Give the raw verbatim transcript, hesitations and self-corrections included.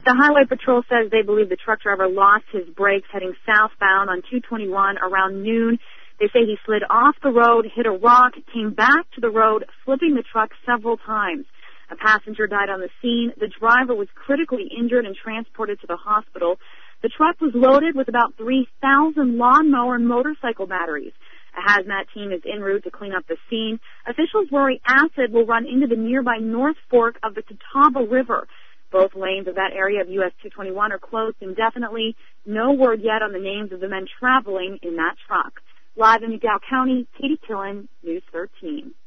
The Highway Patrol says they believe the truck driver lost his brakes heading southbound on two twenty-one around noon. They say he slid off the road, hit a rock, came back to the road, flipping the truck several times. A passenger died on the scene. The driver was critically injured and transported to the hospital. The truck was loaded with about three thousand lawnmower and motorcycle batteries. A hazmat team is en route to clean up the scene. Officials worry acid will run into the nearby North Fork of the Catawba River. Both lanes of that area of U S two twenty-one are closed indefinitely. No word yet on the names of the men traveling in that truck. Live in McDowell County, Katie Killen, News thirteen.